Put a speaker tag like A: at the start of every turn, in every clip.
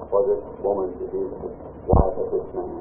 A: for this woman to be the wife of this man.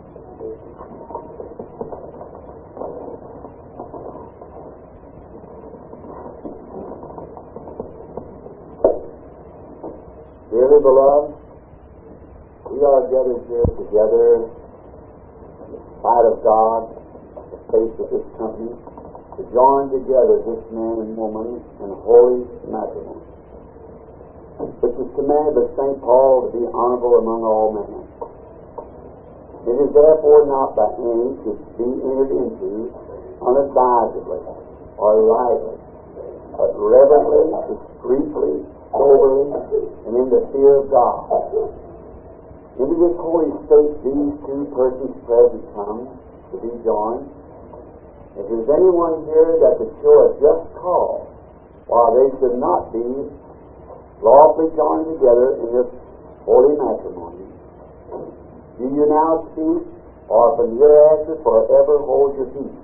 A: Dearly beloved, we are gathered here together in the sight of God, the face of this company, to join together this man and woman in holy matrimony, which is commanded by St. Paul to be honorable among all men. It is therefore not by any to be entered into unadvisedly or lightly, but reverently, discreetly, soberly, and in the fear of God. Into this holy state these two persons present come to be joined. If there's anyone here that could show a just cause why they should not be lawfully joined together in this holy matrimony, do you now speak, or from hereafter forever hold your peace?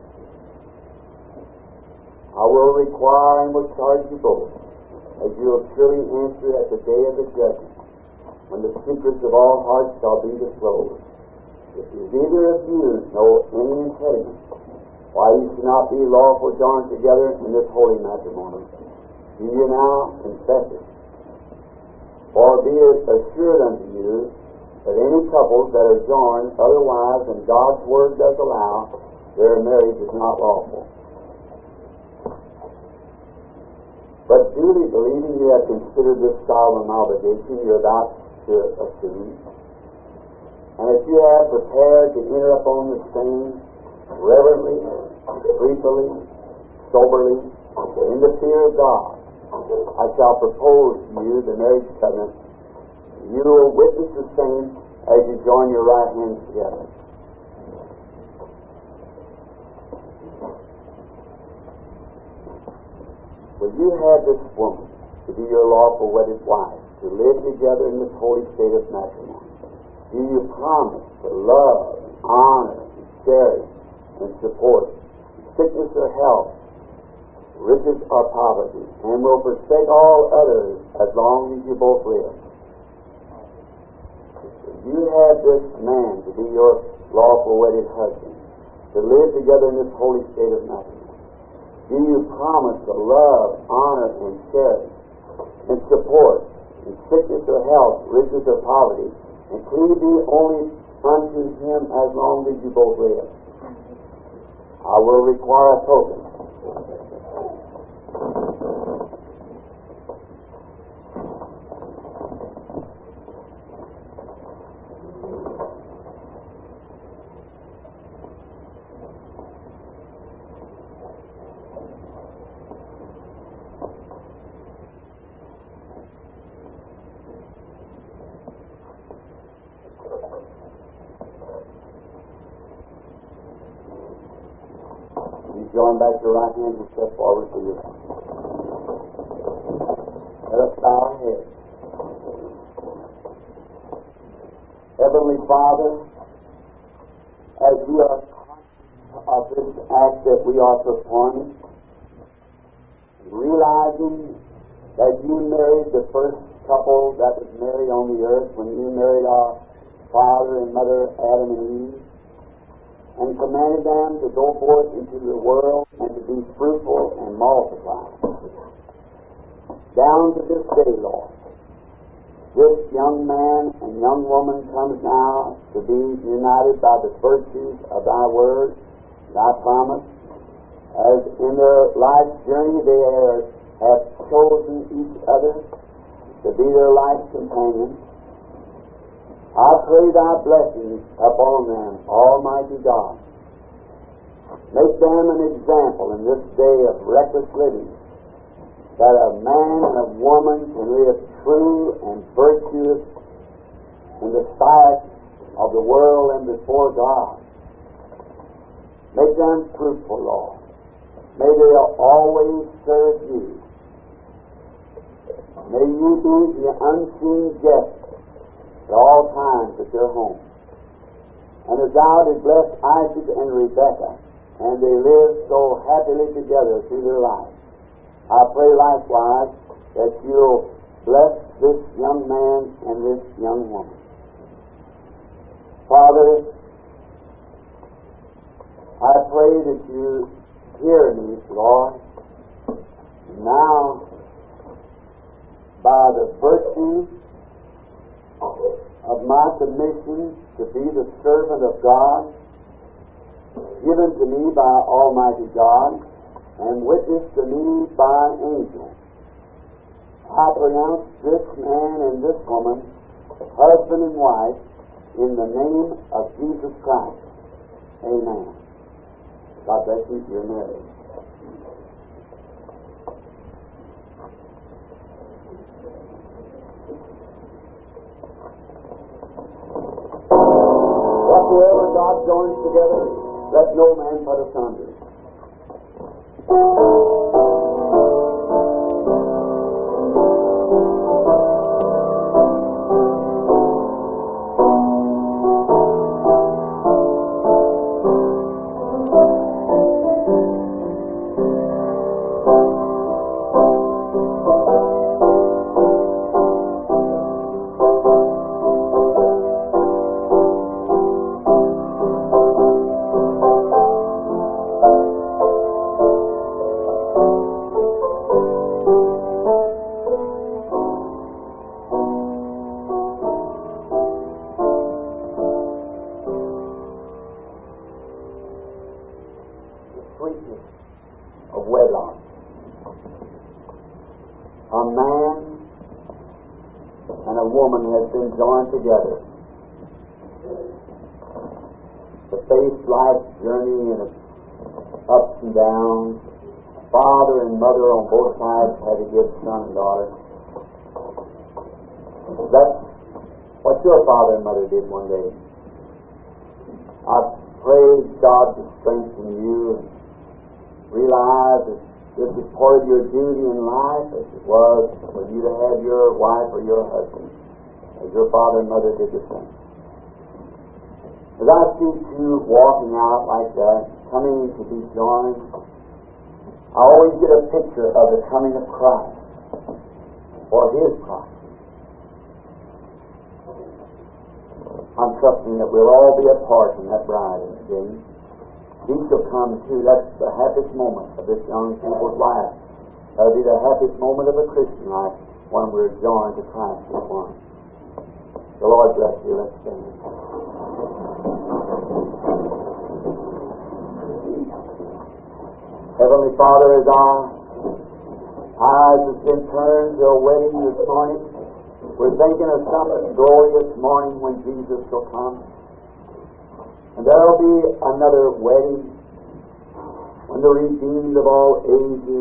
A: I will require and will charge you both, as you will surely answer at the day of the judgment, when the secrets of all hearts shall be disclosed. If either of you know any impediment why you should not be lawful joined together in this holy matrimony, do you now confess it? For be it assured unto you that any couples that are joined otherwise than God's word does allow, their marriage is not lawful. But duly believing you have considered this solemn obligation you're about to assume, and if you have prepared to enter upon the same reverently, briefly, soberly, in the fear of God, I shall propose to you the marriage covenant. You will witness the same as you join your right hands together. Will you have this woman to be your lawful wedded wife, to live together in this holy state of matrimony? Do you promise to love, and honor, and cherish, and support, sickness or health, riches or poverty, and will forsake all others as long as you both live? If you have this man to be your lawful wedded husband, to live together in this holy state of matrimony, do you promise to love, honor, and cherish, and support, in sickness or health, riches or poverty, and cleave be only unto him as long as you both live? I will require a token. Join back your right hand and step forward to your hand. Let us bow our heads. Heavenly Father, as we are conscious of this act that we are performing, realizing that you married the first couple that was married on the earth when you married our father and mother Adam and Eve, and commanded them to go forth into the world and to be fruitful and multiply. Down to this day, Lord, this young man and young woman comes now to be united by the virtues of thy word, thy promise, as in their life's journey they have chosen each other to be their life's companion. I pray thy blessings upon them, Almighty God. Make them an example in this day of reckless living, that a man and a woman can live true and virtuous in the sight of the world and before God. Make them fruitful, Lord. May they always serve you. May you be the unseen guest at all times at your home. And as thou did bless Isaac and Rebekah, and they lived so happily together through their life, I pray likewise that you'll bless this young man and this young woman. Father, I pray that you hear me, Lord. Now, by the virtue of my commission to be the servant of God, given to me by Almighty God, and witnessed to me by an angel, I pronounce this man and this woman husband and wife in the name of Jesus Christ. Amen. God bless you if you're married. Whatsoever God joins together, let no man put asunder. Joined together to face life's journey and its ups and downs. Father and mother on both sides had to give son and daughter. That's what your father and mother did one day. I pray God to strengthen you and realize that this is part of your duty in life, as it was for you to have your wife or your husband, as your father and mother did the same. As I see you walking out like that, coming to be joined, I always get a picture of the coming of Christ, or His Christ. I'm trusting that we'll all be a part in that bride day. He shall come too. That's the happiest moment of this young people's life. That'll be the happiest moment of a Christian life when we're joined to Christ in one. The Lord bless you. Let's stand. Heavenly Father, as our eyes have been turned to a wedding this morning, we're thinking of some glorious morning when Jesus shall come. And there'll be another wedding when the redeemed of all ages,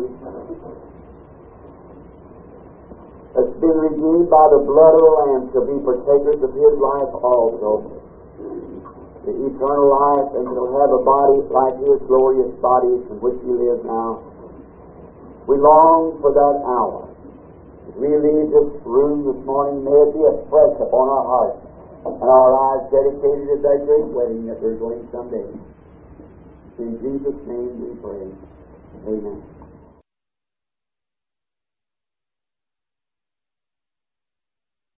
A: that's been redeemed by the blood of the Lamb, shall be partakers of His life also, the eternal life, and shall have a body like His glorious body in which He lives now. We long for that hour. As we leave this room this morning, may it be a fresh upon our hearts and our lives dedicated to that great wedding that we're going someday. In Jesus' name we pray. Amen.